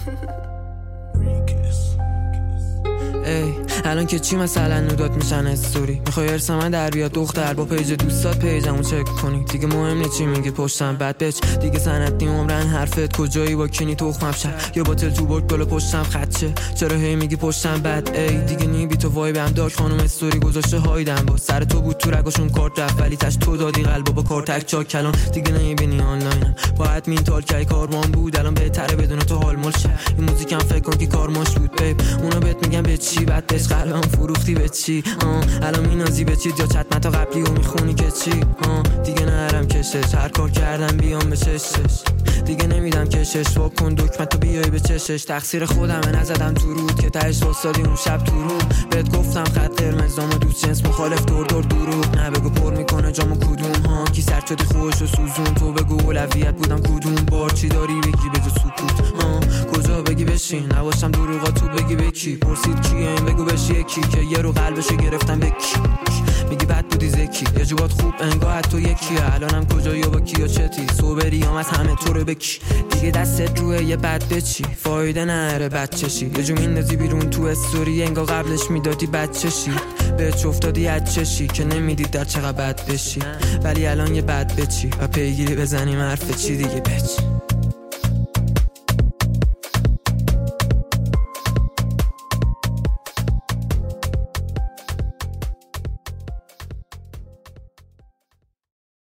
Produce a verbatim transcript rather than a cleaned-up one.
ای الان که چی مثلا نودات میشن استوری میخوای ارث من در بیاد دختر با پیج دوستات پیجمو چک کنی دیگه مهم نیست چی میگی پشتم بد بچ دیگه سنت نیم عمرن حرفت کجایی با کینی تخمم شد یا با تل تو برد بالا پشتم خدشه چرا هی میگی پشتم بد ای دیگه نی بی تو وای بهم داک خانم استوری گذاشته هایدم با سر تو بود تو رگاشون کارت رفت ولی تاش تو دادی قلبو با کار تک چاک کلان دیگه نمیبینی آنلاینم باید مین تال کی کاروان بود الان بهتره بدون تو حال ملشه این موزیکم فکر کن که کارماش بود بیب اونا بهت میگم به چی بعد بهش قلبم فروختی به چی الان مینازی به چی یا چت متا قبلی و میخونی که چی دیگه نرم کشش هر کار کردم بیام به چشش دیگه نمیدم کشش وا کن دکمتو بیای به چشش تقصیر خودمه نزدم تو رود که تهش واسادی اون شب تو رو بهت گفتم خط قرمزام دوست جنس مخالف دور دور دروغ نه بگو پر میکنه جامو کدوم ها کی سر شدی خوشو سوزون تو بگو اولویت بودم کدوم بار چی داری بگی بجو سکوت ها کجا بگی بشین نباشم دروغا تو بگی به کی پرسید کیه این بگو بشی یکی که یه رو قلبشو گرفتم به کی میگی بد بودی زکی یه جوات خوب انگاه تو یکیه الانم کجایی و با کیا چتی صبری هم از همه تو رو بکی دیگه دستت روه یه بد بچی فایده نره بچشی یه جو میندازی بیرون تو استوری انگاه قبلش میدادی بچشی بهت افتادی چشی که نمیدید در چقدر بد بشی ولی الان یه بد بچی و پیگیری بزنیم حرف چی دیگه بچ